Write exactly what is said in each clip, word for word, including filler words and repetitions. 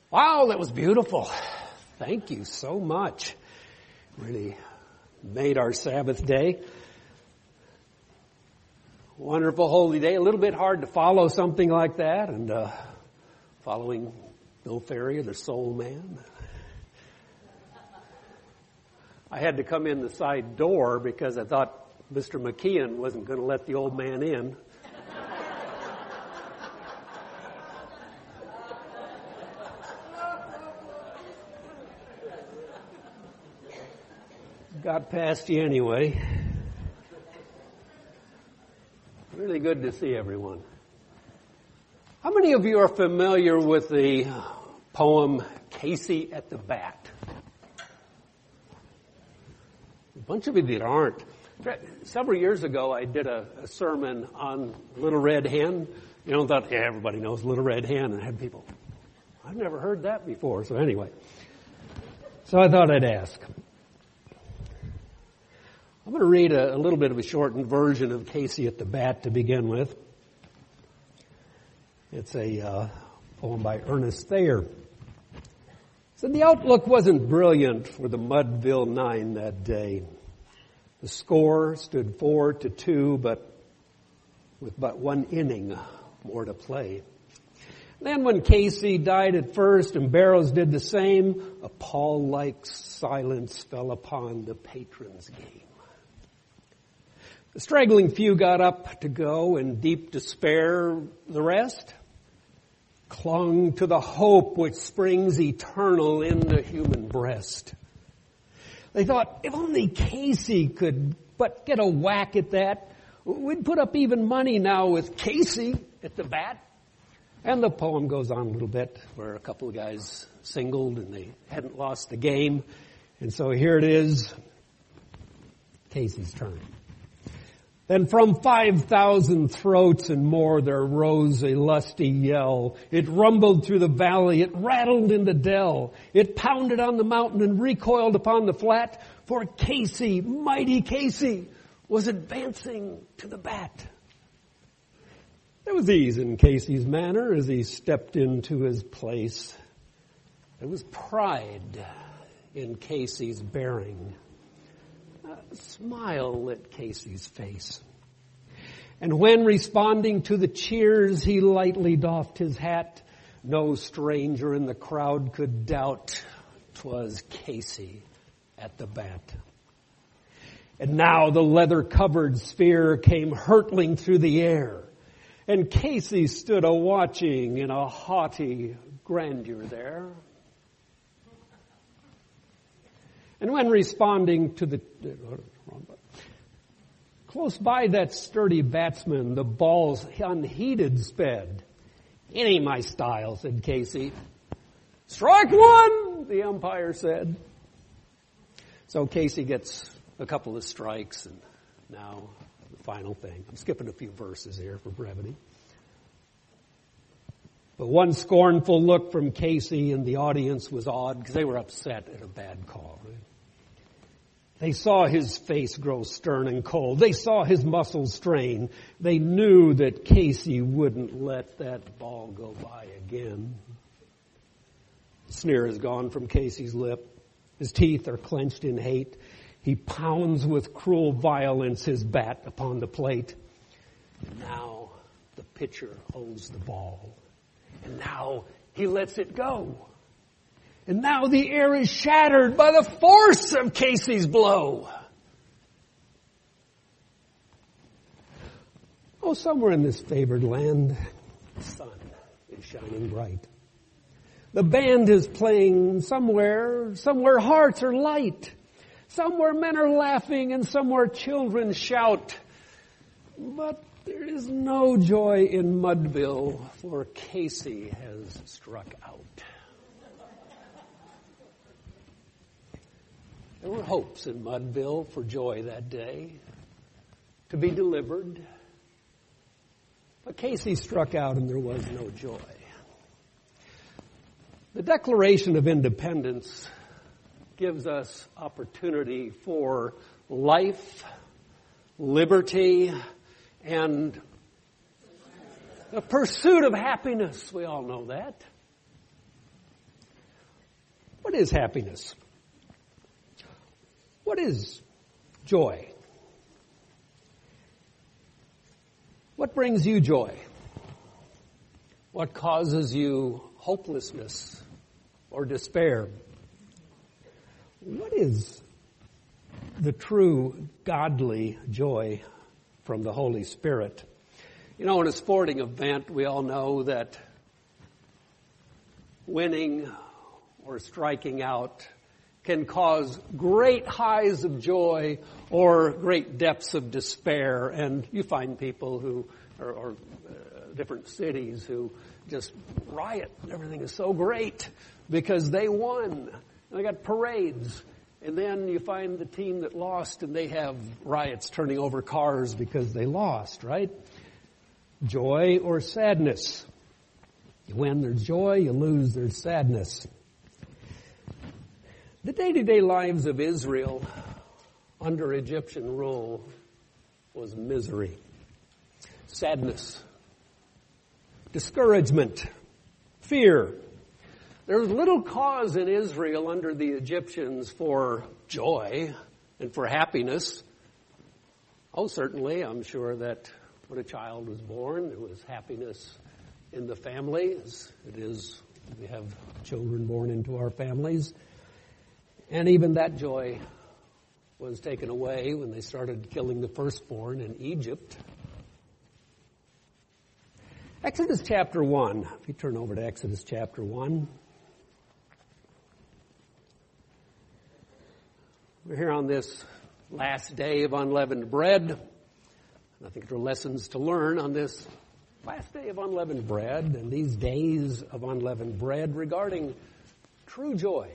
Wow, that was beautiful. Thank you so much. Really made our Sabbath day. Wonderful holy day. A little bit hard to follow something like that, and uh, following Bill Ferry, the soul man. I had to come in the side door because I thought Mister McKeon wasn't going to let the old man in. Got past you anyway. Really good to see everyone. How many of you are familiar with the poem Casey at the Bat? A bunch of you that aren't. Several years ago, I did a, a sermon on Little Red Hen. You know, thought, yeah, everybody knows Little Red Hen, and I had people, I've never heard that before. So anyway, so I thought I'd ask. I'm going to read a, a little bit of a shortened version of Casey at the Bat to begin with. It's a uh, poem by Ernest Thayer. So the outlook wasn't brilliant for the Mudville Nine that day. The score stood four to two, but with but one inning more to play. Then when Casey died at first and Barrows did the same, a pall-like silence fell upon the patrons' game. The straggling few got up to go in deep despair. The rest clung to the hope which springs eternal in the human breast. They thought, if only Casey could but get a whack at that, we'd put up even money now with Casey at the bat. And the poem goes on a little bit where a couple of guys singled and they hadn't lost the game. And so here it is, Casey's turn. Then from five thousand throats and more there rose a lusty yell. It rumbled through the valley, it rattled in the dell. It pounded on the mountain and recoiled upon the flat. For Casey, mighty Casey, was advancing to the bat. There was ease in Casey's manner as he stepped into his place. There was pride in Casey's bearing. A smile lit Casey's face. And when responding to the cheers, he lightly doffed his hat, no stranger in the crowd could doubt 'twas Casey at the bat. And now the leather-covered sphere came hurtling through the air, and Casey stood a-watching in a haughty grandeur there. And when responding to the... Close by that sturdy batsman, the balls unheeded sped. It ain't my style, said Casey. Strike one, the umpire said. So Casey gets a couple of strikes, and now the final thing. I'm skipping a few verses here for brevity. But one scornful look from Casey and the audience was awed because they were upset at a bad call, right? They saw his face grow stern and cold. They saw his muscles strain. They knew that Casey wouldn't let that ball go by again. The sneer is gone from Casey's lip. His teeth are clenched in hate. He pounds with cruel violence his bat upon the plate. And now the pitcher holds the ball. And now he lets it go. And now the air is shattered by the force of Casey's blow. Oh, somewhere in this favored land, the sun is shining bright. The band is playing somewhere, somewhere hearts are light. Somewhere men are laughing and somewhere children shout. But there is no joy in Mudville, for Casey has struck out. There were hopes in Mudville for joy that day, to be delivered. But Casey struck out and there was no joy. The Declaration of Independence gives us opportunity for life, liberty, and the pursuit of happiness. We all know that. What is happiness? What is joy? What brings you joy? What causes you hopelessness or despair? What is the true godly joy from the Holy Spirit? You know, in a sporting event, we all know that winning or striking out can cause great highs of joy or great depths of despair. And you find people who, or, or uh, different cities who just riot. Everything is so great because they won. They got parades. And then you find the team that lost and they have riots turning over cars because they lost, right? Joy or sadness. You win, there's joy. You lose, there's sadness. The day-to-day lives of Israel under Egyptian rule was misery, sadness, discouragement, fear. There was little cause in Israel under the Egyptians for joy and for happiness. Oh, certainly, I'm sure that when a child was born, there was happiness in the family, as it is, we have children born into our families. And even that joy was taken away when they started killing the firstborn in Egypt. Exodus chapter one. If you turn over to Exodus chapter one. We're here on this last day of unleavened bread. And I think there are lessons to learn on this last day of unleavened bread and these days of unleavened bread regarding true joy.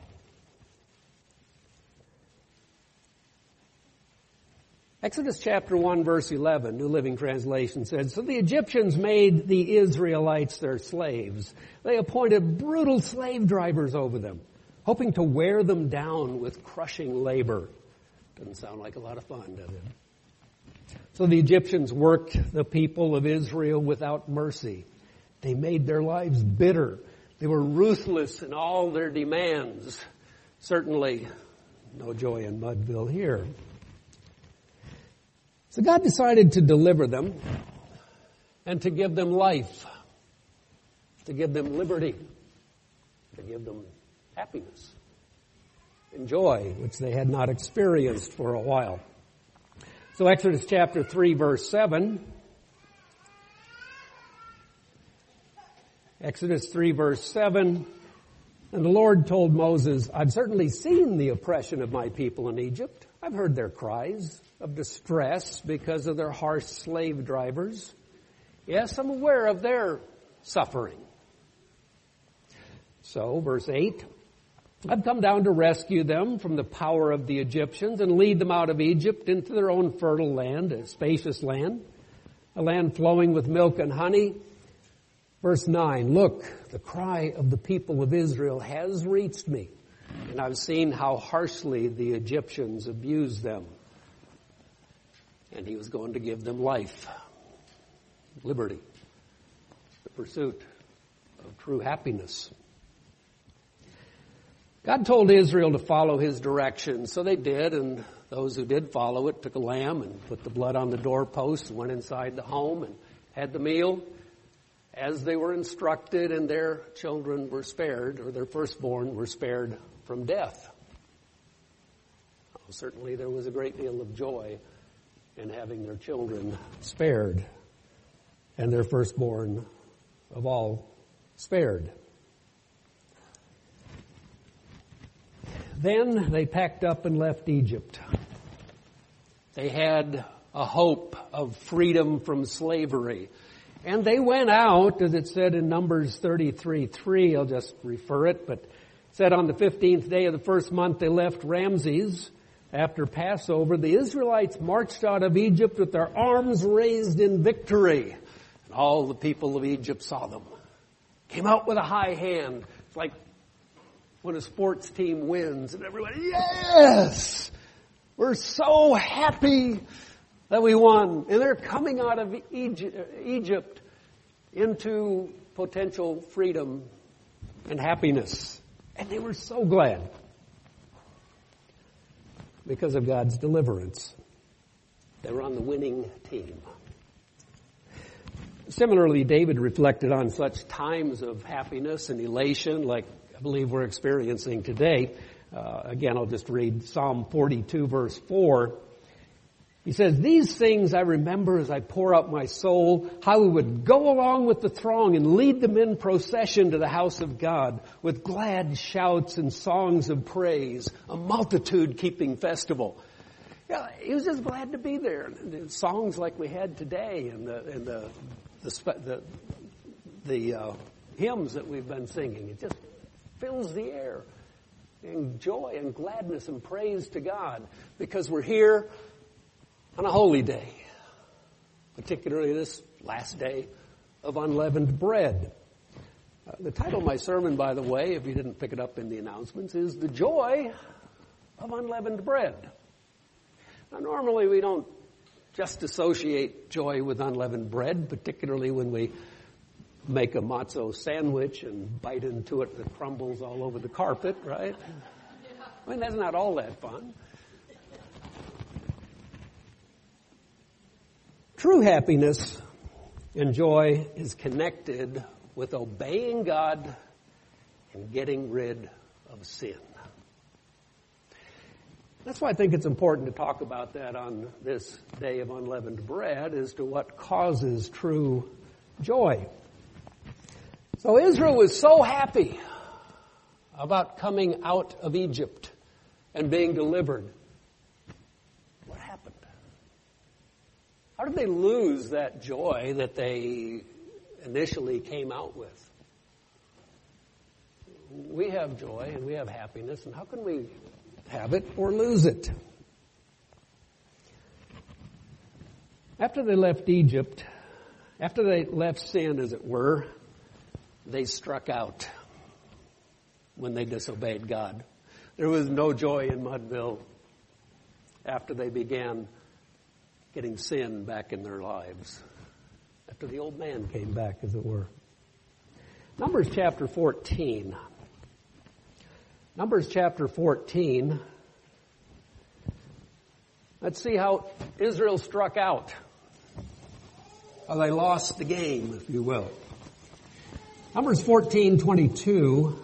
Exodus chapter one, verse eleven, New Living Translation says, "So the Egyptians made the Israelites their slaves. They appointed brutal slave drivers over them, hoping to wear them down with crushing labor." Doesn't sound like a lot of fun, does it? So the Egyptians worked the people of Israel without mercy. They made their lives bitter. They were ruthless in all their demands. Certainly no joy in Mudville here. So God decided to deliver them and to give them life, to give them liberty, to give them happiness and joy, which they had not experienced for a while. So Exodus chapter three, verse seven. Exodus three, verse seven. "And the Lord told Moses, I've certainly seen the oppression of my people in Egypt. I've heard their cries of distress because of their harsh slave drivers. Yes, I'm aware of their suffering." So, verse eight, "I've come down to rescue them from the power of the Egyptians and lead them out of Egypt into their own fertile land, a spacious land, a land flowing with milk and honey." Verse nine, "Look, the cry of the people of Israel has reached me, and I've seen how harshly the Egyptians abuse them." And he was going to give them life, liberty, the pursuit of true happiness. God told Israel to follow his directions, so they did, and those who did follow it took a lamb and put the blood on the doorpost and went inside the home and had the meal as they were instructed, and their children were spared, or their firstborn were spared from death. Oh, certainly there was a great deal of joy in having their children spared and their firstborn of all spared. Then they packed up and left Egypt. They had a hope of freedom from slavery. And they went out, as it said in Numbers thirty-three three, I'll just refer it, but it said on the fifteenth day of the first month they left Ramses. After Passover, the Israelites marched out of Egypt with their arms raised in victory. And all the people of Egypt saw them. Came out with a high hand. It's like when a sports team wins and everybody, yes! We're so happy that we won. And they're coming out of Egypt into potential freedom and happiness And they were so glad because of God's deliverance. They were on the winning team. Similarly, David reflected on such times of happiness and elation like I believe we're experiencing today. Uh, again, I'll just read Psalm forty-two, verse four. He says, "These things I remember as I pour out my soul, how we would go along with the throng and lead them in procession to the house of God with glad shouts and songs of praise, a multitude keeping festival." Yeah, he was just glad to be there. And songs like we had today and the and the the the, the uh, hymns that we've been singing, it just fills the air in joy and gladness and praise to God because we're here on a holy day, particularly this last day of unleavened bread. Uh, the title of my sermon, by the way, if you didn't pick it up in the announcements, is "The Joy of Unleavened Bread." Now, normally we don't just associate joy with unleavened bread, particularly when we make a matzo sandwich and bite into it that crumbles all over the carpet, right? I mean, that's not all that fun. True happiness and joy is connected with obeying God and getting rid of sin. That's why I think it's important to talk about that on this day of unleavened bread as to what causes true joy. So Israel was so happy about coming out of Egypt and being delivered. What happened? How did they lose that joy that they initially came out with? We have joy and we have happiness, and how can we have it or lose it? After they left Egypt, after they left sin, as it were, they struck out when they disobeyed God. There was no joy in Mudville after they began getting sin back in their lives, after the old man came back, as it were. Numbers chapter fourteen. Numbers chapter fourteen. Let's see how Israel struck out. How they lost the game, if you will. Numbers fourteen twenty-two.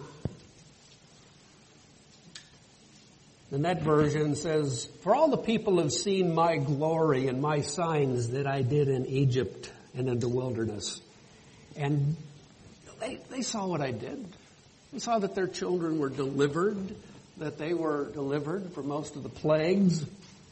The Net version says, "For all the people have seen my glory and my signs that I did in Egypt and in the wilderness." And they, they saw what I did. They saw that their children were delivered, that they were delivered from most of the plagues.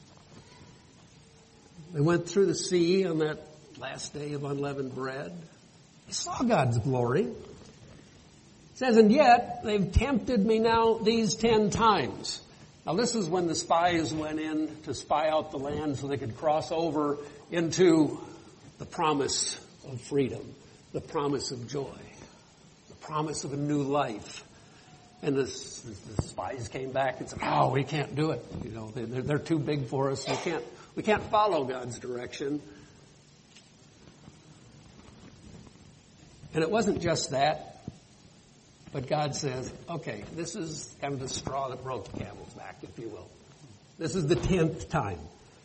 They went through the sea on that last day of unleavened bread. They saw God's glory. It says, "And yet they've tempted me now these ten times." Now this is when the spies went in to spy out the land so they could cross over into the promise of freedom, the promise of joy, the promise of a new life. And the, the spies came back and said, "Oh, we can't do it. You know, they're, they're too big for us. We can't, we can't follow God's direction." And it wasn't just that. But God says, okay, this is kind of the straw that broke the camel's back, if you will. This is the tenth time.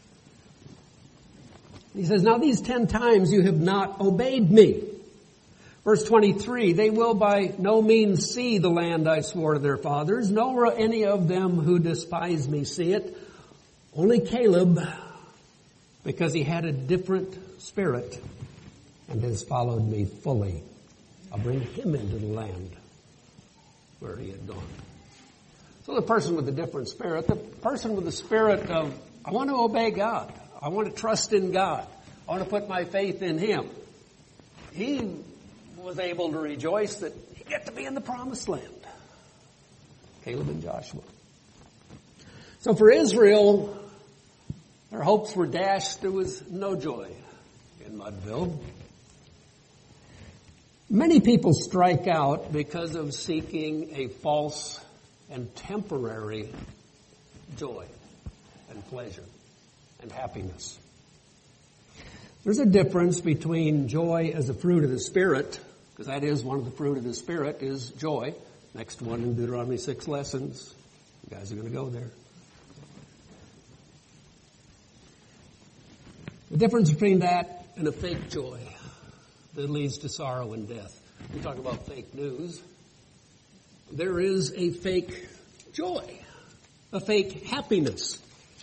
He says, "Now these ten times you have not obeyed me." Verse twenty-three, "They will by no means see the land I swore to their fathers, nor will any of them who despise me see it. Only Caleb, because he had a different spirit and has followed me fully. I'll bring him into the land where he had gone." So the person with a different spirit, the person with the spirit of, I want to obey God. I want to trust in God. I want to put my faith in him. He was able to rejoice that he get to be in the promised land. Caleb and Joshua. So for Israel, their hopes were dashed. There was no joy in Mudville. Many people strike out because of seeking a false and temporary joy and pleasure and happiness. There's a difference between joy as a fruit of the Spirit, because that is one of the fruit of the Spirit, is joy, Next one in Deuteronomy six lessons. You guys are going to go there. The difference between that and a fake joy that leads to sorrow and death. We talk about fake news. There is a fake joy, a fake happiness.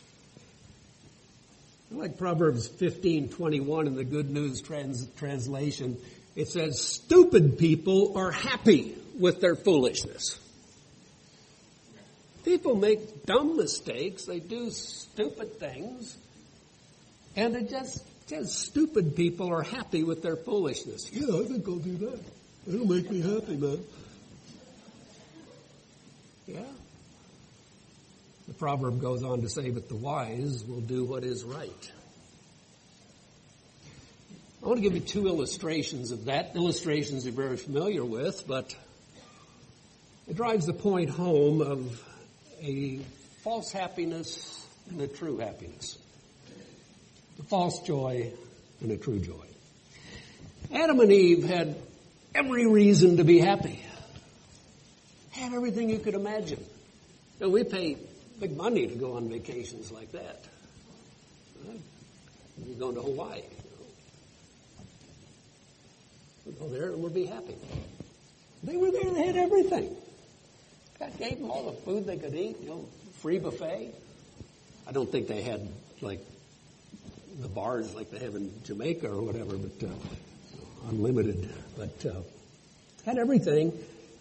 Like Proverbs fifteen twenty-one in the Good News trans- translation, it says, stupid people are happy with their foolishness. People make dumb mistakes. They do stupid things. And it just says stupid people are happy with their foolishness. Yeah, I think I'll do that. It'll make me happy, man. Yeah. The proverb goes on to say, but the wise will do what is right. I want to give you two illustrations of that. Illustrations you're very familiar with, but it drives the point home of a false happiness and a true happiness. A false joy and a true joy. Adam and Eve had every reason to be happy. Had everything you could imagine. And we pay big money to go on vacations like that. Right? You're going to Hawaii. You know. We'll go there and we'll be happy. They were there, they had everything. God gave them all the food they could eat, you know, free buffet. I don't think they had, like, the bars like they have in Jamaica or whatever, but uh, unlimited. But uh, had everything.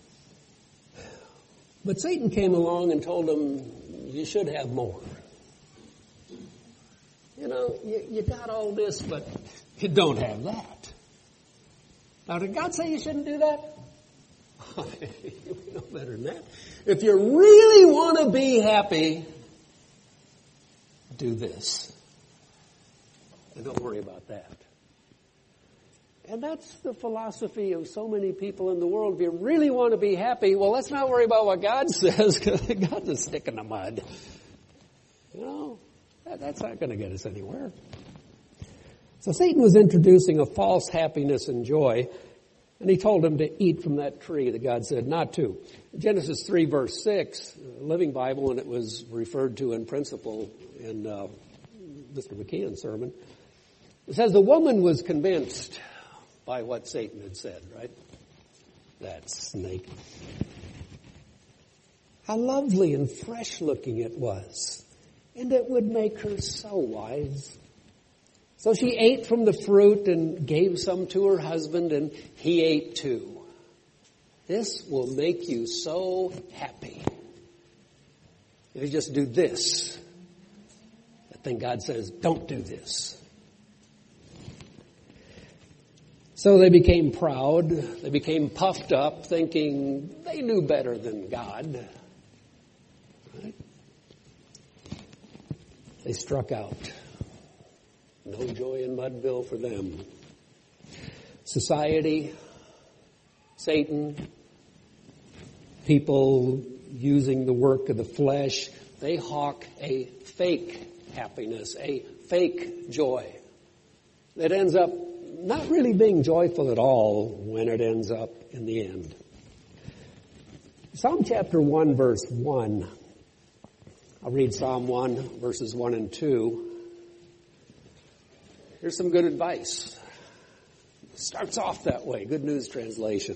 But Satan came along and told them, you should have more. You know, you, you got all this, but you don't have that. Now, did God say you shouldn't do that? You know better than that. If you really want to be happy, do this. And don't worry about that. And that's the philosophy of so many people in the world. If you really want to be happy, well, let's not worry about what God says, because God's a stick in the mud. You know, that, that's not going to get us anywhere. So Satan was introducing a false happiness and joy, and he told him to eat from that tree that God said not to. Genesis three, verse six, Living Bible, and it was referred to in principle in uh, Mister McKeon's sermon. It says the woman was convinced by what Satan had said, right? That snake. How lovely and fresh looking it was. And it would make her so wise. So she ate from the fruit and gave some to her husband, and he ate too. This will make you so happy. If you just do this, then God says, don't do this. So they became proud. They became puffed up, thinking they knew better than God. Right? They struck out. No joy in Mudville for them. Society, Satan, people using the work of the flesh, they hawk a fake happiness, a fake joy that ends up not really being joyful at all when it ends up in the end. Psalm chapter one, verse one. I'll read Psalm one, verses one and two. Here's some good advice. It starts off that way. Good News translation.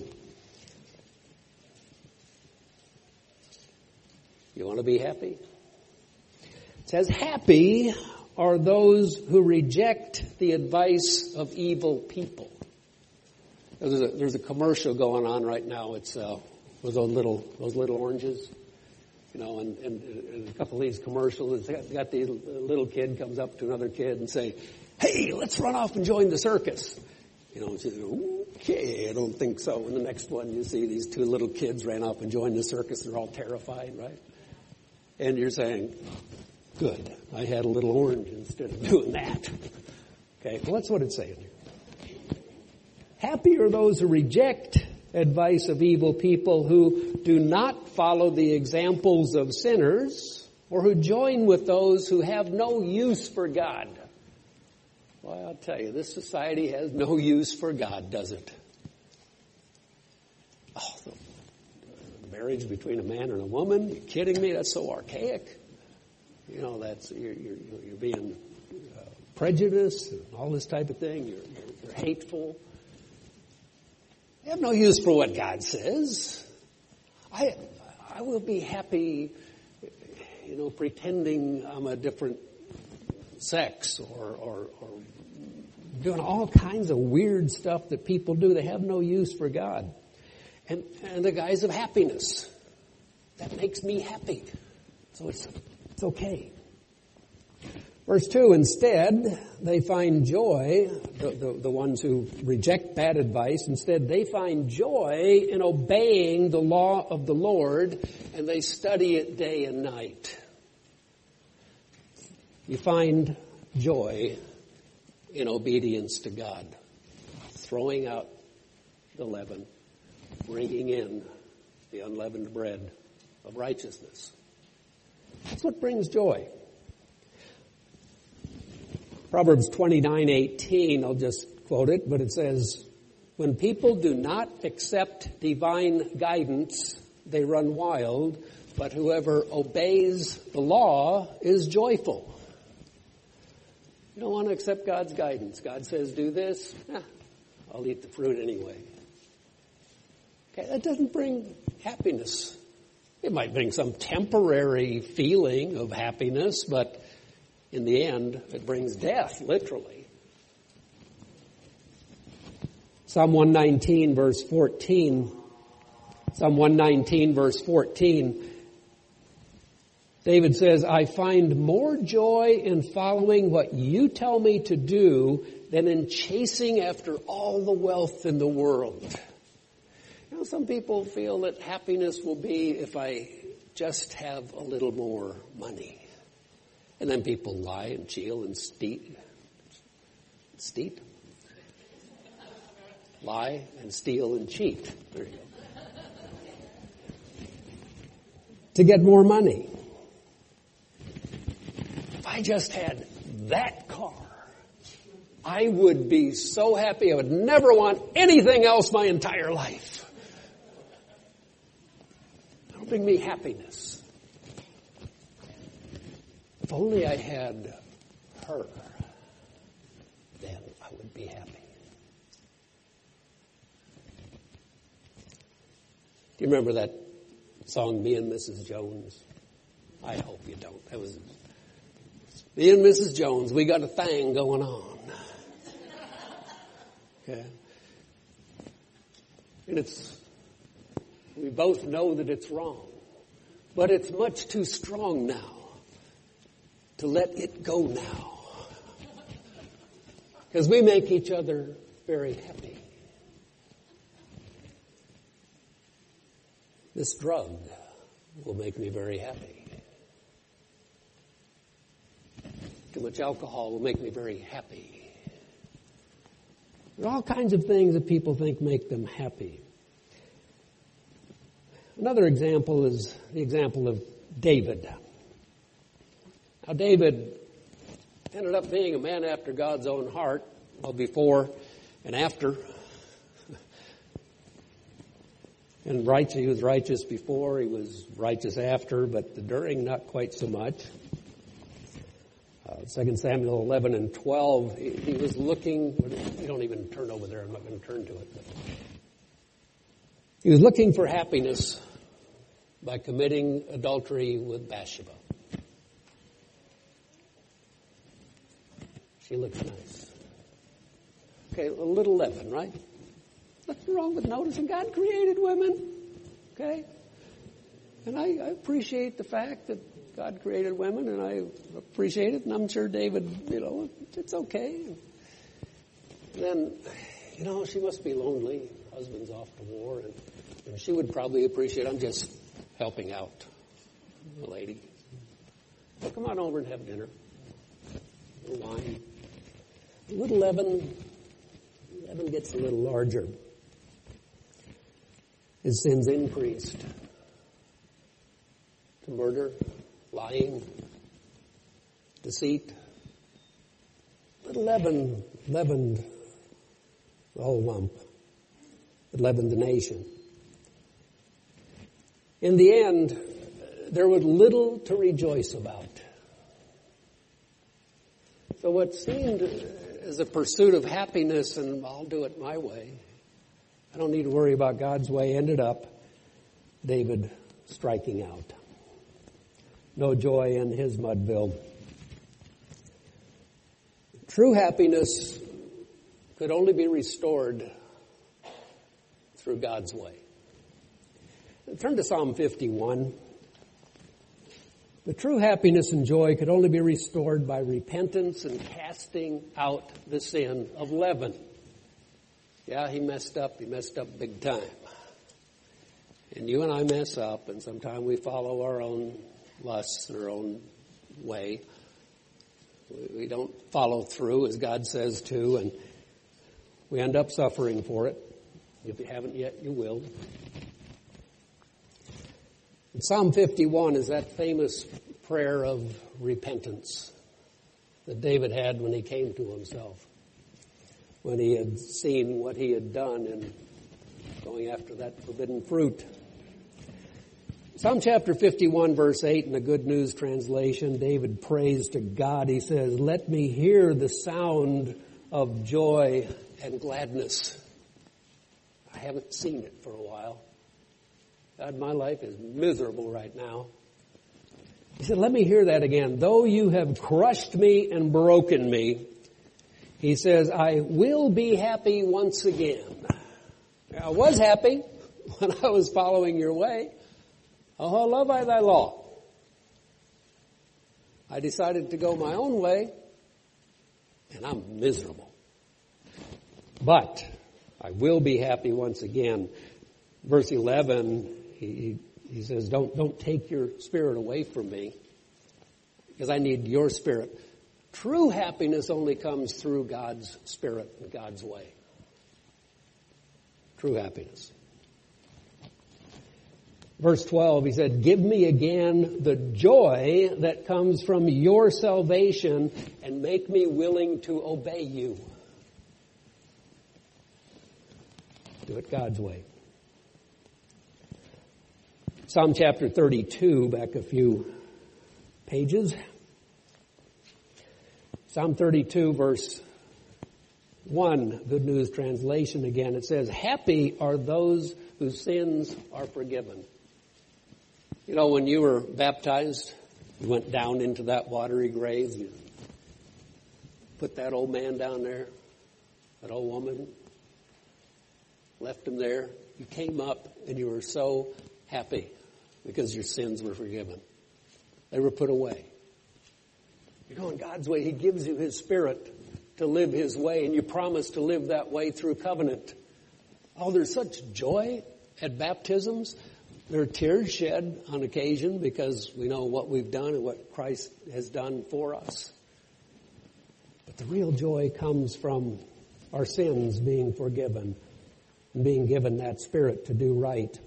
You want to be happy? It says, happy are those who reject the advice of evil people. There's a, there's a commercial going on right now. It's uh, with those little those little oranges, you know, and, and, and a couple of these commercials. It's got, got the little kid comes up to another kid and say, "Hey, let's run off and join the circus." You know, and she says, "Okay, I don't think so." And the next one, you see these two little kids ran off and joined the circus. They're all terrified, right? And you're saying, good, I had a little orange instead of doing that. Okay, well, that's what it's saying here. Happy are those who reject advice of evil people, who do not follow the examples of sinners, or who join with those who have no use for God. Well, I'll tell you, this society has no use for God, does it? Oh, the marriage between a man and a woman. You kidding me? That's so archaic. You know, that's you're you're, you're being uh, prejudiced and all this type of thing. You're, you're, you're hateful. You have no use for what God says. I I will be happy, you know, pretending I'm a different sex or, or, or doing all kinds of weird stuff that people do. They have no use for God. And, and the guise of happiness. That makes me happy. So it's, it's okay. Verse two, instead, they find joy, the, the, the ones who reject bad advice, instead they find joy in obeying the law of the Lord, and they study it day and night. You find joy in obedience to God, throwing out the leaven, bringing in the unleavened bread of righteousness. That's what brings joy. Proverbs twenty-nine eighteen, I'll just quote it, but it says, when people do not accept divine guidance, they run wild, but whoever obeys the law is joyful. You don't want to accept God's guidance. God says, do this. Eh, I'll eat the fruit anyway. Okay, that doesn't bring happiness. It might bring some temporary feeling of happiness, but in the end, it brings death, literally. Psalm one nineteen, verse fourteen. Psalm one nineteen, verse fourteen. David says, I find more joy in following what you tell me to do than in chasing after all the wealth in the world. You know, some people feel that happiness will be if I just have a little more money. And then people lie and steal and steal. Steal? Lie and steal and cheat. There you go. To get more money. If I just had that car, I would be so happy. I would never want anything else my entire life. That'll bring me happiness. If only I had her, then I would be happy. Do you remember that song, Me and Missus Jones? I hope you don't. That was Me and Missus Jones. We got a thing going on. Okay. And it's, we both know that it's wrong. But it's much too strong now to let it go now. Because we make each other very happy. This drug will make me very happy. Too much alcohol will make me very happy. There are all kinds of things that people think make them happy. Another example is the example of David. Now, David ended up being a man after God's own heart, well, before and after. And righteous, he was righteous before, he was righteous after, but the during, not quite so much. Uh, Second Samuel eleven and twelve, he, he was looking, you don't even turn over there, I'm not going to turn to it. But he was looking for happiness by committing adultery with Bathsheba. She looks nice. Okay, a little leaven, right? Nothing wrong with noticing God created women. Okay? And I, I appreciate the fact that God created women, and I appreciate it, and I'm sure David, you know, it's okay. And then, you know, she must be lonely. Her husband's off to war, and, and she would probably appreciate, I'm just helping out the lady. Well, come on over and have dinner. A little wine. A little leaven. Leaven gets a little larger. His sins increased to murder, lying, deceit. Little leaven leavened the whole lump. It leavened the nation. In the end, there was little to rejoice about. So what seemed as a pursuit of happiness, and I'll do it my way, I don't need to worry about God's way, ended up David striking out. No joy in his Mudville. True happiness could only be restored through God's way. Turn to Psalm fifty-one. The true happiness and joy could only be restored by repentance and casting out the sin of leaven. Yeah, he messed up. He messed up big time. And you and I mess up, and sometimes we follow our own lusts, our own way. We don't follow through as God says to, and we end up suffering for it. If you haven't yet, you will. And Psalm fifty-one is that famous prayer of repentance that David had when he came to himself, when he had seen what he had done in going after that forbidden fruit. Psalm chapter fifty-one, verse eight, in the Good News translation, David prays to God. He says, "Let me hear the sound of joy and gladness." I haven't seen it for a while. God, my life is miserable right now. He said, let me hear that again. Though you have crushed me and broken me, he says, I will be happy once again. I was happy when I was following your way. Oh, love I thy law. I decided to go my own way, and I'm miserable. But I will be happy once again. Verse eleven, he, he says, don't, don't take your spirit away from me, because I need your spirit. True happiness only comes through God's spirit and God's way. True happiness. Verse twelve, he said, give me again the joy that comes from your salvation and make me willing to obey you. Do it God's way. Psalm chapter thirty-two, back a few pages. Psalm thirty-two, verse one, Good News translation again. It says, happy are those whose sins are forgiven. You know, when you were baptized, you went down into that watery grave. You put that old man down there, that old woman, left him there. You came up and you were so happy because your sins were forgiven. They were put away. You're going God's way. He gives you His Spirit to live His way, and you promise to live that way through covenant. Oh, there's such joy at baptisms. There are tears shed on occasion because we know what we've done and what Christ has done for us. But the real joy comes from our sins being forgiven and being given that Spirit to do right.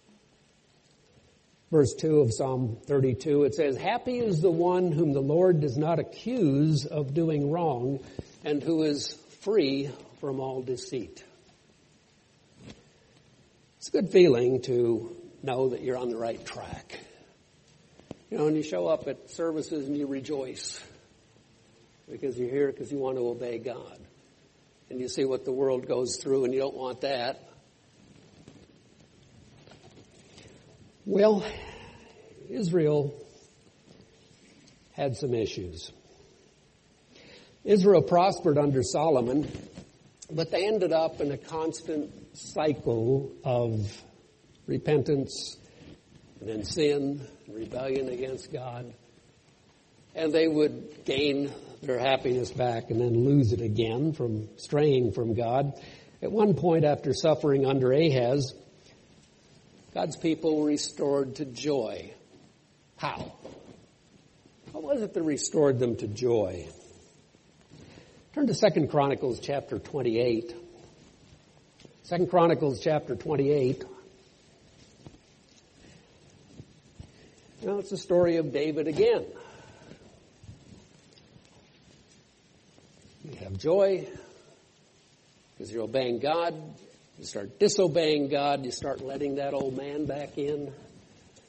Verse two of Psalm thirty-two, it says, happy is the one whom the Lord does not accuse of doing wrong and who is free from all deceit. It's a good feeling to know that you're on the right track. You know, and you show up at services and you rejoice because you're here because you want to obey God. And you see what the world goes through and you don't want that. Well, Israel had some issues. Israel prospered under Solomon, but they ended up in a constant cycle of repentance and then sin and rebellion against God. And they would gain their happiness back and then lose it again from straying from God. At one point after suffering under Ahaz, God's people were restored to joy. How? What was it that restored them to joy? Turn to Second Chronicles chapter twenty-eight. Second Chronicles chapter twenty-eight. Now it's the story of David again. You have joy because you're obeying God. You start disobeying God. You start letting that old man back in.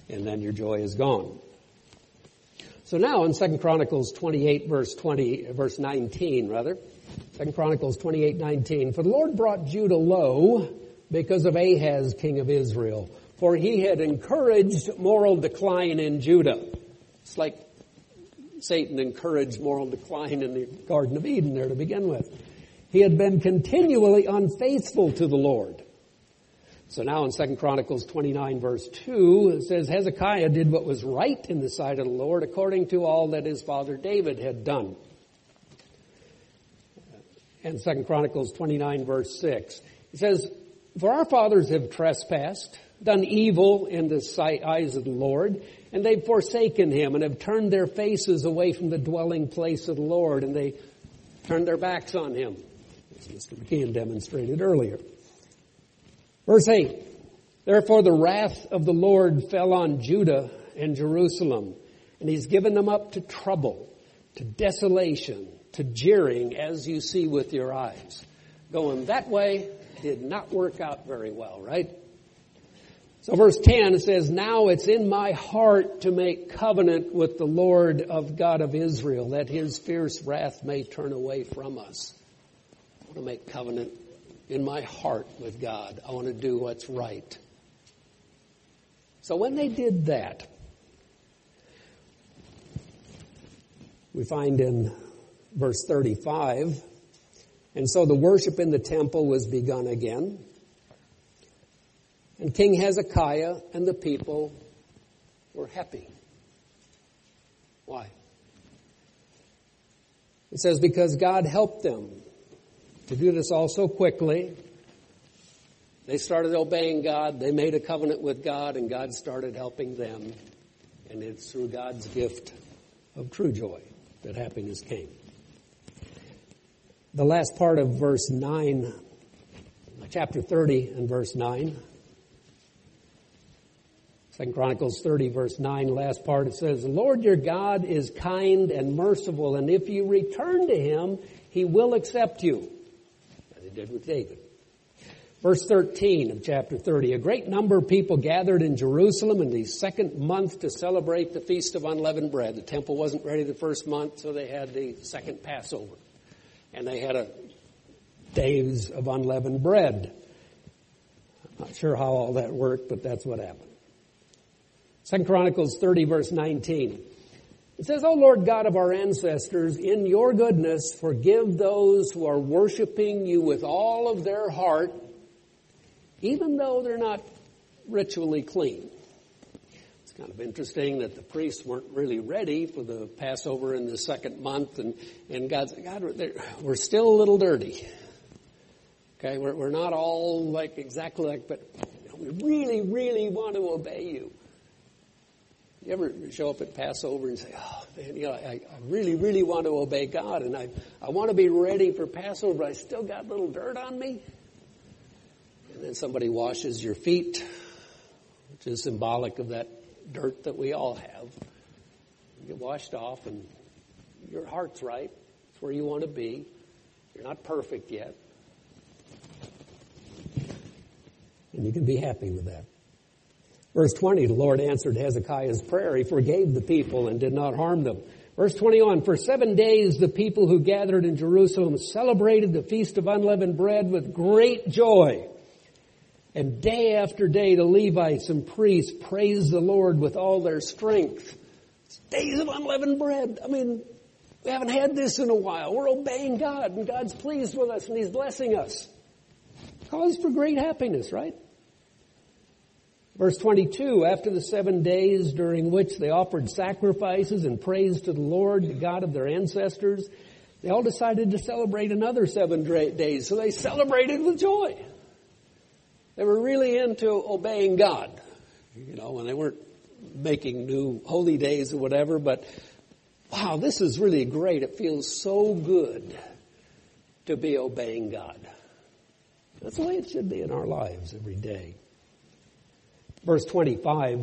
and then your joy is gone. So now in Second Chronicles twenty-eight, verse twenty, verse nineteen, rather, Second Chronicles twenty-eight, nineteen, for the Lord brought Judah low because of Ahaz, king of Israel, for he had encouraged moral decline in Judah. It's like Satan encouraged moral decline in the Garden of Eden there to begin with. He had been continually unfaithful to the Lord. So now in Second Chronicles twenty-nine, verse two, it says, Hezekiah did what was right in the sight of the Lord according to all that his father David had done. And Second Chronicles twenty-nine, verse six, it says, for our fathers have trespassed, done evil in the sight, eyes of the Lord, and they've forsaken him and have turned their faces away from the dwelling place of the Lord, and they turned their backs on him, as Mister McKeon demonstrated earlier. Verse eight, therefore the wrath of the Lord fell on Judah and Jerusalem, and he's given them up to trouble, to desolation, to jeering, as you see with your eyes. Going that way did not work out very well, right? So verse ten, it says, now it's in my heart to make covenant with the Lord of God of Israel, that his fierce wrath may turn away from us. I want to make covenant in my heart with God. I want to do what's right. So when they did that, we find in verse thirty-five, and so the worship in the temple was begun again. And King Hezekiah and the people were happy. Why? It says, because God helped them to do this all so quickly. They started obeying God. They made a covenant with God, and God started helping them. And it's through God's gift of true joy that happiness came. The last part of verse nine, chapter thirty and verse nine. Second Chronicles thirty, verse nine, last part, it says, the Lord your God is kind and merciful, and if you return to him, he will accept you. As he did with David. Verse thirteen of chapter thirty, a great number of people gathered in Jerusalem in the second month to celebrate the Feast of Unleavened Bread. The temple wasn't ready the first month, so they had the second Passover. And they had a days of unleavened bread. I'm not sure how all that worked, but that's what happened. Second Chronicles thirty, verse nineteen. It says, O Lord God of our ancestors, in your goodness, forgive those who are worshiping you with all of their heart, even though they're not ritually clean. It's kind of interesting that the priests weren't really ready for the Passover in the second month, and, and God said, God, we're still a little dirty. Okay, we're, we're not all like exactly like, but we really, really want to obey you. You ever show up at Passover and say, oh, man, you know, I, I really, really want to obey God, and I, I want to be ready for Passover, but I still got a little dirt on me? And then somebody washes your feet, which is symbolic of that dirt that we all have. You get washed off, and your heart's right. It's where you want to be. You're not perfect yet. And you can be happy with that. Verse twenty, the Lord answered Hezekiah's prayer. He forgave the people and did not harm them. Verse twenty-one, for seven days the people who gathered in Jerusalem celebrated the Feast of Unleavened Bread with great joy. And day after day the Levites and priests praised the Lord with all their strength. It's days of unleavened bread. I mean, we haven't had this in a while. We're obeying God, and God's pleased with us, and he's blessing us. Cause for great happiness, right? Verse twenty-two, after the seven days during which they offered sacrifices and praise to the Lord, the God of their ancestors, they all decided to celebrate another seven days. So they celebrated with joy. They were really into obeying God, you know, when they weren't making new holy days or whatever. But wow, this is really great. It feels so good to be obeying God. That's the way it should be in our lives every day. Verse twenty-five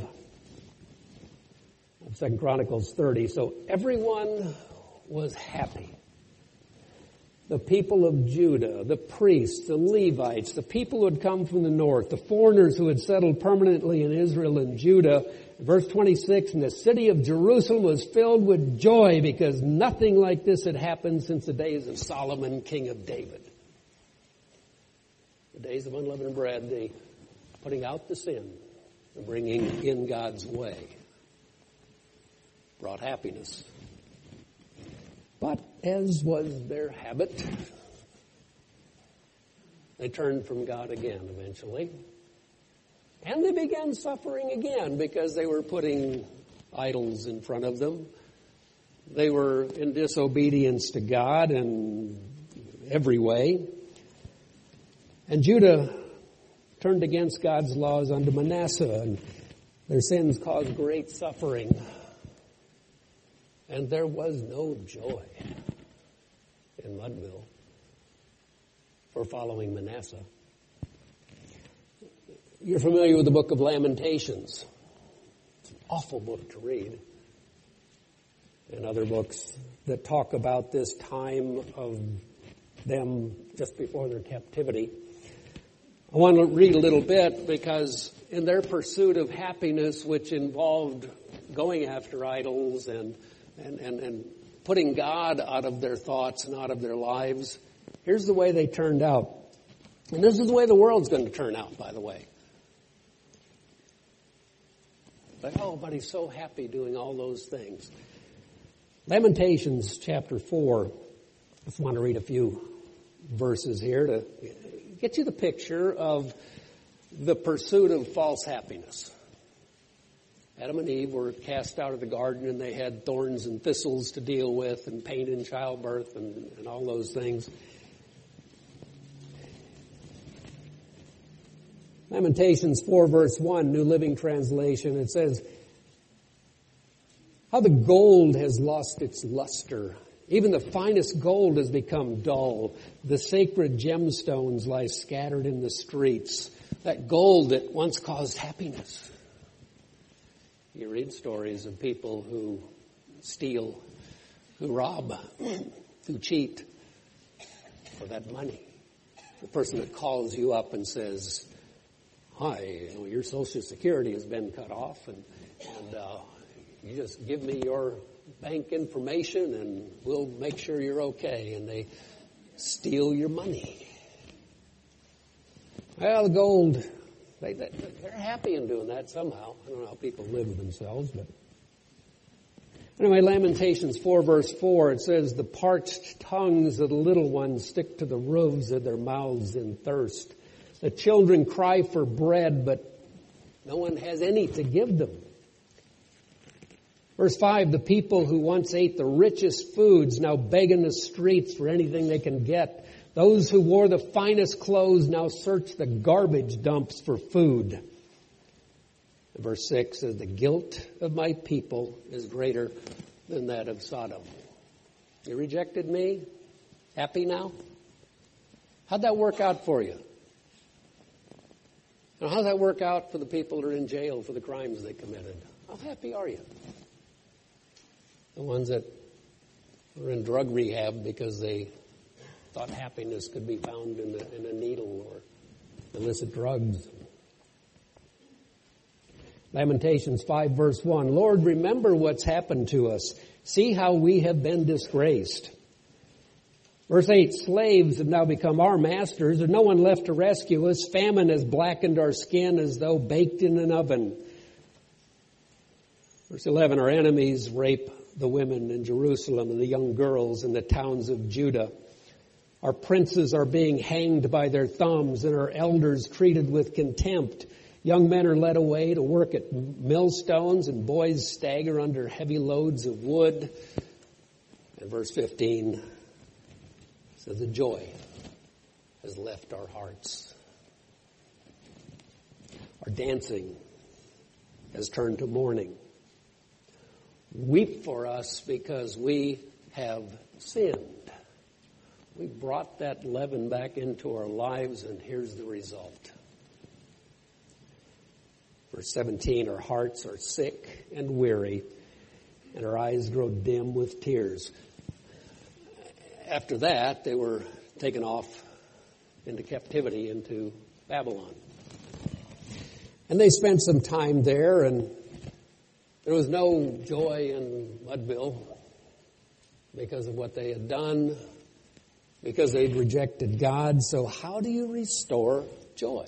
of Second Chronicles thirty. So everyone was happy. the people of Judah, the priests, the Levites, the people who had come from the north, the foreigners who had settled permanently in Israel and Judah. Verse twenty-six, and the city of Jerusalem was filled with joy because nothing like this had happened since the days of Solomon, king of David. The days of unleavened bread, the putting out the sin and bringing in God's way brought happiness. But as was their habit, they turned from God again eventually. And they began suffering again because they were putting idols in front of them. They were in disobedience to God in every way. And Judah turned against God's laws under Manasseh, and their sins caused great suffering. And there was no joy in Mudville for following Manasseh. You're familiar with the book of Lamentations. It's an awful book to read. And other books that talk about this time of them just before their captivity. I want to read a little bit because in their pursuit of happiness, which involved going after idols and, and, and, and putting God out of their thoughts and out of their lives, here's the way they turned out. And this is the way the world's going to turn out, by the way. But, oh, but he's so happy doing all those things. Lamentations chapter four. I just want to read a few verses here to get you the picture of the pursuit of false happiness. Adam and Eve were cast out of the garden and they had thorns and thistles to deal with and pain in childbirth and, and all those things. Lamentations four verse one, New Living Translation, it says, how the gold has lost its luster. Even the finest gold has become dull. The sacred gemstones lie scattered in the streets. That gold that once caused happiness. You read stories of people who steal, who rob, who cheat for that money. The person that calls you up and says, hi, you know, your Social Security has been cut off, and, and uh, you just give me your bank information and we'll make sure you're okay. And they steal your money. Well, the gold, they, they, they're happy in doing that somehow. I don't know how people live with themselves, but anyway, Lamentations four verse four, it says, the parched tongues of the little ones stick to the roofs of their mouths in thirst. The children cry for bread, but no one has any to give them. Verse five, the people who once ate the richest foods now beg in the streets for anything they can get. Those who wore the finest clothes now search the garbage dumps for food. And verse six says, the guilt of my people is greater than that of Sodom. You rejected me? Happy now? How'd that work out for you? Now, how's that work out for the people that are in jail for the crimes they committed? How happy are you? The ones that were in drug rehab because they thought happiness could be found in a, in a needle or illicit drugs. Lamentations five verse one, Lord, remember what's happened to us. See how we have been disgraced. Verse eight, slaves have now become our masters. There's no one left to rescue us. Famine has blackened our skin as though baked in an oven. Verse eleven, our enemies rape the women in Jerusalem and the young girls in the towns of Judah. Our princes are being hanged by their thumbs and our elders treated with contempt. Young men are led away to work at millstones and boys stagger under heavy loads of wood. And verse fifteen says the joy has left our hearts. Our dancing has turned to mourning. Weep for us because we have sinned. We brought that leaven back into our lives, and here's the result. Verse seventeen, our hearts are sick and weary, and our eyes grow dim with tears. after that, they were taken off into captivity into Babylon. And they spent some time there, and there was no joy in Mudville because of what they had done, because they'd rejected God. So how do you restore joy?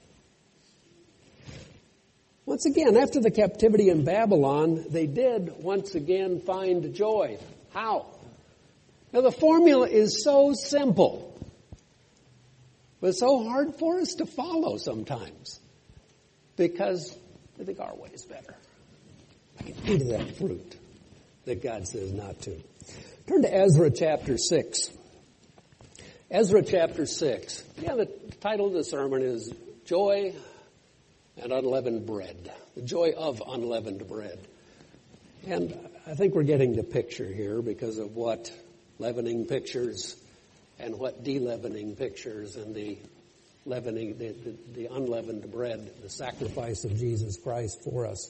Once again, after the captivity in Babylon, they did once again find joy. How? Now the formula is so simple, but it's so hard for us to follow sometimes because we think our way is better. I can eat of that fruit that God says not to. Turn to Ezra chapter six. Ezra chapter six. Yeah, the title of the sermon is Joy and Unleavened Bread. The joy of unleavened bread. And I think we're getting the picture here because of what leavening pictures and what de-leavening pictures and the leavening, the, the, the unleavened bread, the sacrifice of Jesus Christ for us.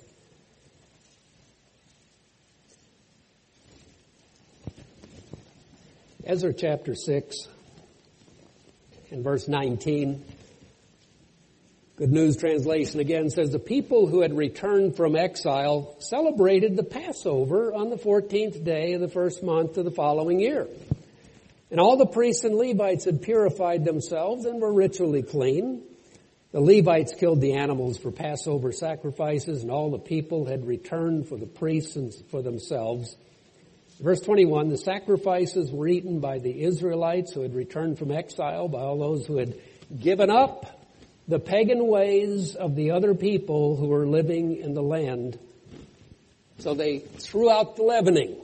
Ezra chapter six and verse nineteen. Good News Translation again says, the people who had returned from exile celebrated the Passover on the fourteenth day of the first month of the following year. And all the priests and Levites had purified themselves and were ritually clean. The Levites killed the animals for Passover sacrifices, and all the people had returned for the priests and for themselves. Verse twenty-one, the sacrifices were eaten by the Israelites who had returned from exile, by all those who had given up the pagan ways of the other people who were living in the land. So they threw out the leavening.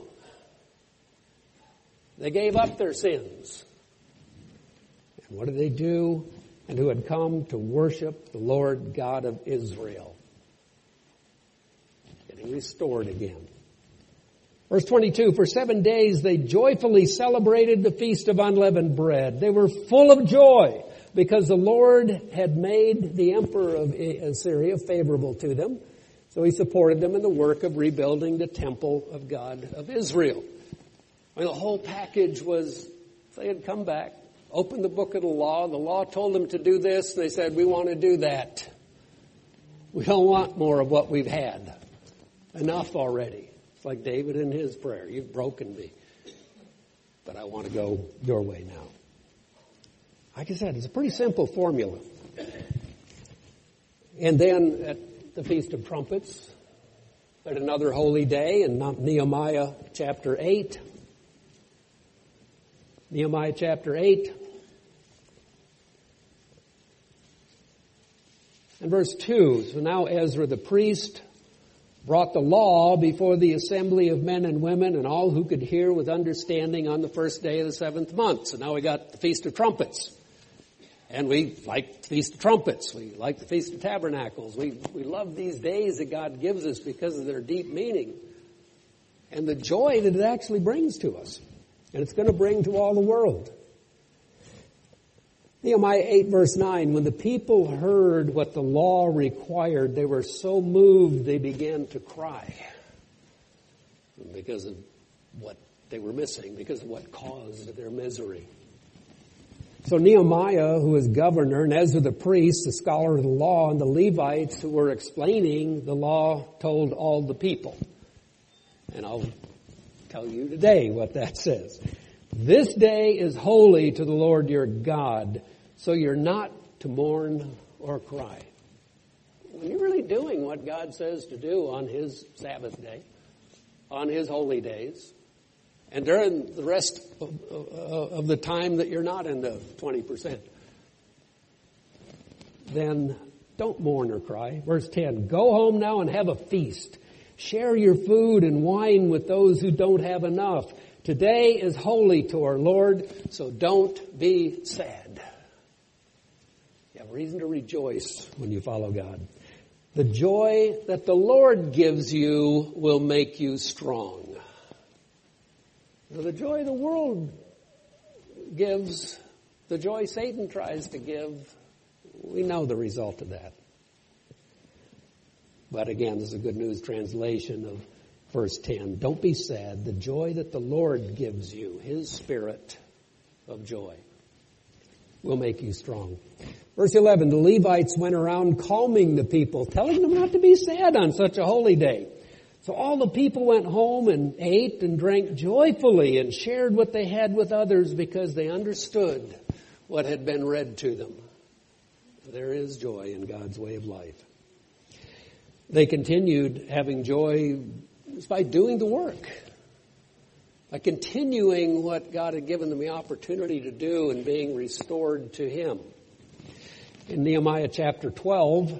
They gave up their sins. And what did they do? And who had come to worship the Lord God of Israel. Getting restored again. Verse twenty-two, for seven days they joyfully celebrated the Feast of Unleavened Bread. They were full of joy, because the Lord had made the emperor of Assyria favorable to them. So he supported them in the work of rebuilding the temple of God of Israel. I mean, the whole package was, they had come back, opened the book of the law. The law told them to do this. They said, we want to do that. We don't want more of what we've had. Enough already. It's like David in his prayer. You've broken me. But I want to go your way now. Like I said, it's a pretty simple formula. And then at the Feast of Trumpets, at another holy day in Nehemiah chapter eight. Nehemiah chapter eight. And verse two. So now Ezra the priest brought the law before the assembly of men and women and all who could hear with understanding on the first day of the seventh month. So now we got the Feast of Trumpets. And we like the Feast of Trumpets. We like the Feast of Tabernacles. We, we love these days that God gives us because of their deep meaning and the joy that it actually brings to us. And it's going to bring to all the world. Nehemiah eight verse nine, when the people heard what the law required, they were so moved they began to cry because of what they were missing, because of what caused their misery. So Nehemiah, who was governor, and Ezra the priest, the scholar of the law, and the Levites who were explaining the law, told all the people. And I'll tell you today what that says. This day is holy to the Lord your God, so you're not to mourn or cry. When you're really doing what God says to do on His Sabbath day, on His holy days, and during the rest of, of the time that you're not in the twenty percent, then don't mourn or cry. Verse ten, go home now and have a feast. Share your food and wine with those who don't have enough. Today is holy to our Lord, so don't be sad. You have reason to rejoice when you follow God. The joy that the Lord gives you will make you strong. Now, the joy the world gives, the joy Satan tries to give, we know the result of that. But again, this is a Good News translation of verse ten. Don't be sad. The joy that the Lord gives you, His Spirit, of joy will make you strong. Verse eleven, the Levites went around calming the people, telling them not to be sad on such a holy day. So all the people went home and ate and drank joyfully and shared what they had with others because they understood what had been read to them. There is joy in God's way of life. They continued having joy by doing the work, by continuing what God had given them the opportunity to do and being restored to Him. In Nehemiah chapter twelve,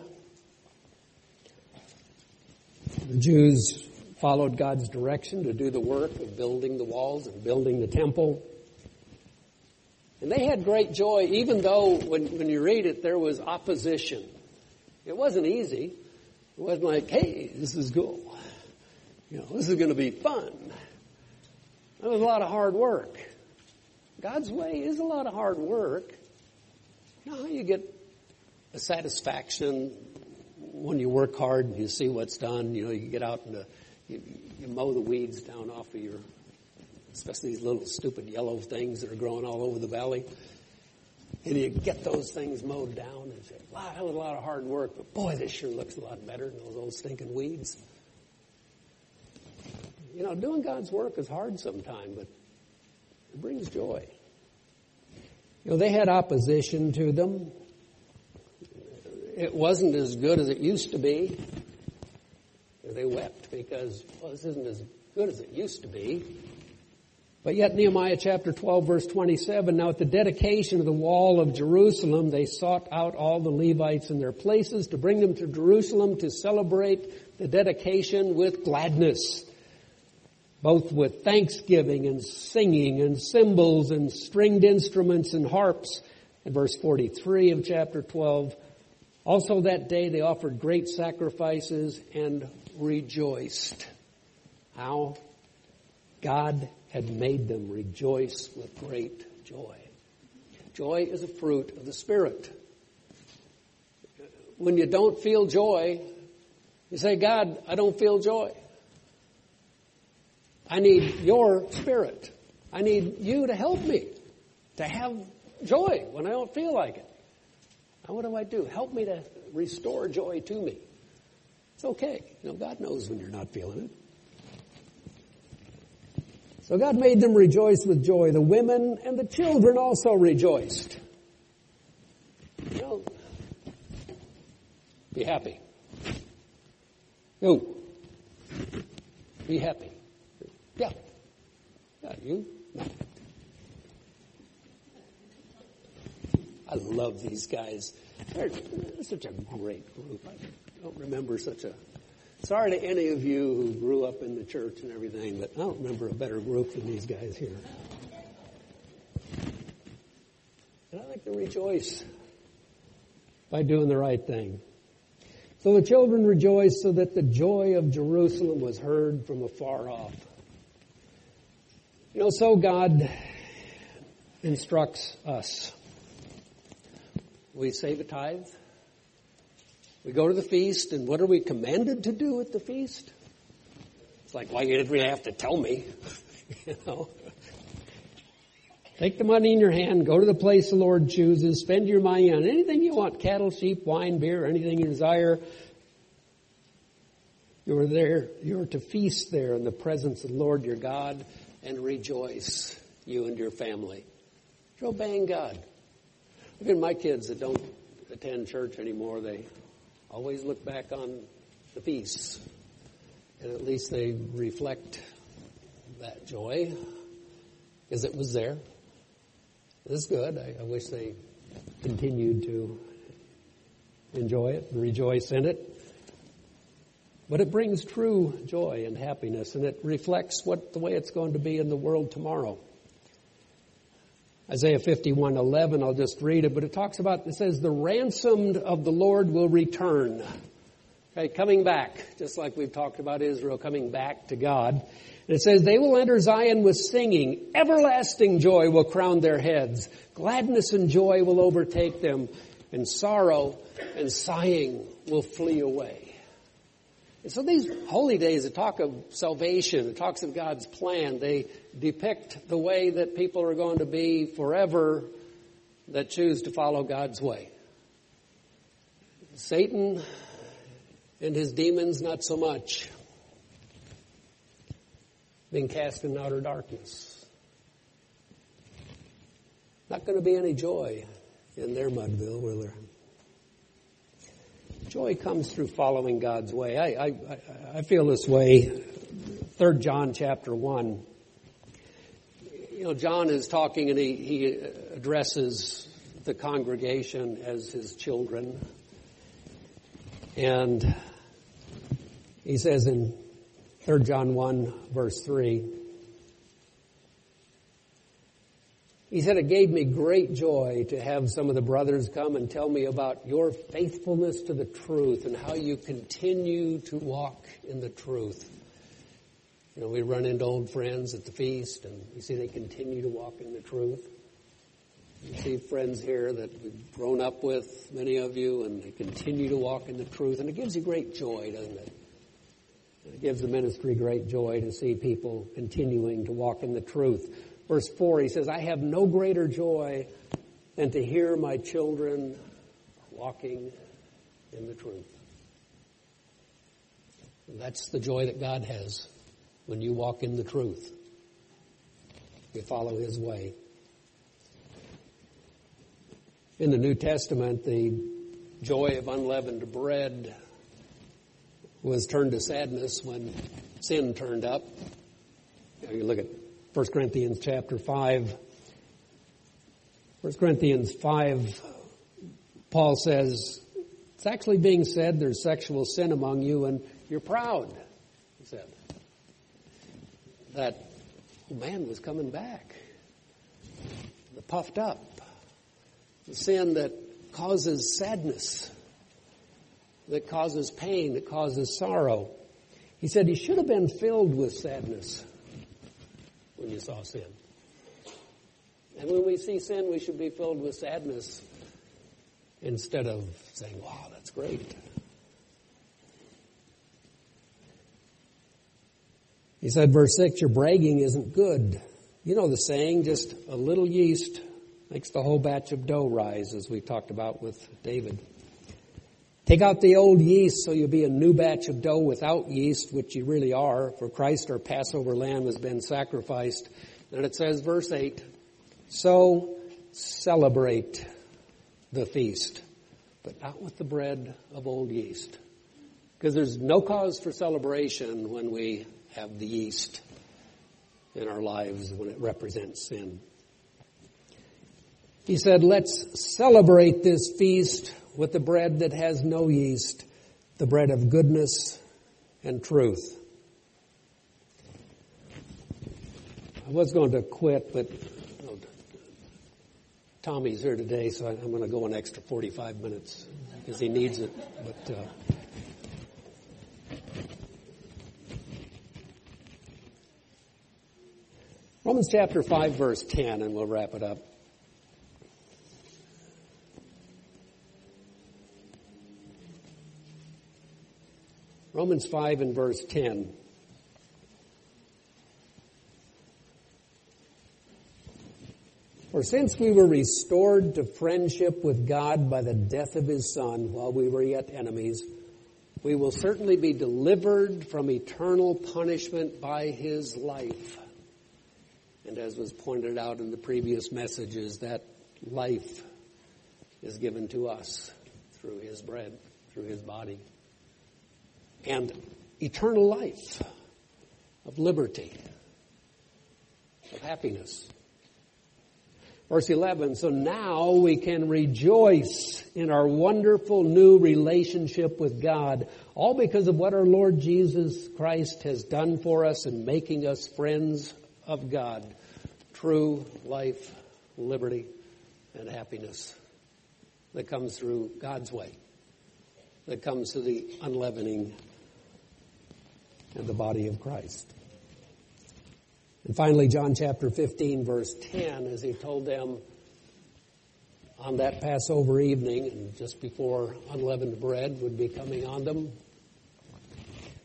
the Jews followed God's direction to do the work of building the walls and building the temple. And they had great joy, even though when, when you read it, there was opposition. It wasn't easy. It wasn't like, hey, this is cool. You know, this is going to be fun. It was a lot of hard work. God's way is a lot of hard work. You know how you get a satisfaction when you work hard and you see what's done? You know, you get out and the, you, you mow the weeds down off of your, especially these little stupid yellow things that are growing all over the valley. And you get those things mowed down and say, wow, that was a lot of hard work, but boy, this sure looks a lot better than those old stinking weeds. You know, doing God's work is hard sometimes, but it brings joy. You know, they had opposition to them. It wasn't as good as it used to be. They wept because, well, this isn't as good as it used to be. But yet Nehemiah chapter twelve verse twenty-seven, now at the dedication of the wall of Jerusalem, they sought out all the Levites in their places to bring them to Jerusalem to celebrate the dedication with gladness, both with thanksgiving and singing and cymbals and stringed instruments and harps. In verse forty-three of chapter twelve, also that day they offered great sacrifices and rejoiced. How? God had made them rejoice with great joy. Joy is a fruit of the Spirit. When you don't feel joy, you say, God, I don't feel joy. I need your Spirit. I need you to help me to have joy when I don't feel like it. Now, what do I do? Help me to restore joy to me. It's okay. You know, God knows when you're not feeling it. So God made them rejoice with joy. The women and the children also rejoiced. You know, be happy. Go. Be happy. Yeah. Yeah, you? No. I love these guys. They're, they're such a great group. I don't remember such a... Sorry to any of you who grew up in the church and everything, but I don't remember a better group than these guys here. And I like to rejoice by doing the right thing. So the children rejoiced so that the joy of Jerusalem was heard from afar off. You know, so God instructs us. We save a tithe. We go to the feast, and what are we commanded to do at the feast? It's like, why, you didn't really have to tell me. You know. Take the money in your hand, go to the place the Lord chooses, spend your money on anything you want, cattle, sheep, wine, beer, anything you desire. You're there, you're to feast there in the presence of the Lord your God and rejoice, you and your family. You're obeying God. Look at my kids that don't attend church anymore. They always look back on the feasts, and at least they reflect that joy, because it was there. It's good. I, I wish they continued to enjoy it and rejoice in it. But it brings true joy and happiness, and it reflects what the way it's going to be in the world tomorrow. Isaiah fifty-one eleven, I'll just read it, but it talks about, it says, the ransomed of the Lord will return. Okay, coming back, just like we've talked about Israel coming back to God. And it says, they will enter Zion with singing. Everlasting joy will crown their heads. Gladness and joy will overtake them, and sorrow and sighing will flee away. And so these holy days that talk of salvation, it talks of God's plan, they depict the way that people are going to be forever that choose to follow God's way. Satan and his demons, not so much. Being cast in outer darkness. Not going to be any joy in their Mudville, will there? Joy comes through following God's way. I, I, I feel this way. Third John chapter one. You know, John is talking and he, he addresses the congregation as his children. And he says in Third John one, verse three, he said, it gave me great joy to have some of the brothers come and tell me about your faithfulness to the truth and how you continue to walk in the truth. You know, we run into old friends at the feast and you see they continue to walk in the truth. You see friends here that we've grown up with, many of you, and they continue to walk in the truth. And it gives you great joy, doesn't it? It gives the ministry great joy to see people continuing to walk in the truth. Verse four, he says, I have no greater joy than to hear my children walking in the truth. And that's the joy that God has when you walk in the truth. You follow his way. In the New Testament, the joy of unleavened bread was turned to sadness when sin turned up. You look at First Corinthians chapter five. First Corinthians five, Paul says, it's actually being said there's sexual sin among you and you're proud, he said. That oh man was coming back. The puffed up. The sin that causes sadness, that causes pain, that causes sorrow. He said you should have been filled with sadness when you saw sin. And when we see sin, we should be filled with sadness instead of saying, wow, that's great. He said, verse six, your bragging isn't good. You know the saying, just a little yeast makes the whole batch of dough rise, as we talked about with David. Take out the old yeast so you'll be a new batch of dough without yeast, which you really are, for Christ our Passover lamb has been sacrificed. And it says, verse eight, so celebrate the feast, but not with the bread of old yeast. Because there's no cause for celebration when we have the yeast in our lives, when it represents sin. He said, let's celebrate this feast with the bread that has no yeast, the bread of goodness and truth. I was going to quit, but oh, Tommy's here today, so I'm going to go an extra forty-five minutes because he needs it. But uh, Romans chapter five, verse ten, and we'll wrap it up. Romans five and verse ten. For since we were restored to friendship with God by the death of his Son while we were yet enemies, we will certainly be delivered from eternal punishment by his life. And as was pointed out in the previous messages, that life is given to us through his bread, through his body. And eternal life of liberty, of happiness. Verse eleven, so now we can rejoice in our wonderful new relationship with God, all because of what our Lord Jesus Christ has done for us in making us friends of God. True life, liberty, and happiness that comes through God's way, that comes through the unleavening and the body of Christ. And finally, John chapter fifteen, verse ten, as he told them on that Passover evening and just before unleavened bread would be coming on them,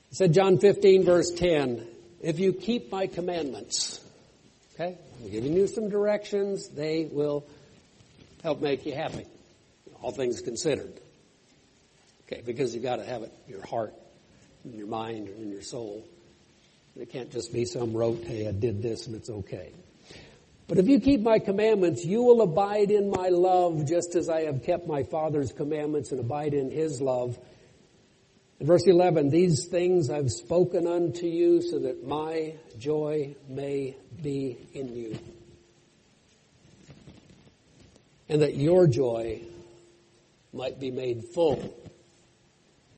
It said John fifteen verse ten, if you keep my commandments, okay, I'm giving you some directions, they will help make you happy. All things considered. Okay, because you got to have it in your heart, in your mind, and in your soul. It can't just be some rote, hey, I did this and it's okay. But if you keep my commandments, you will abide in my love, just as I have kept my Father's commandments and abide in his love. In verse eleven, these things I've spoken unto you so that my joy may be in you, and that your joy might be made full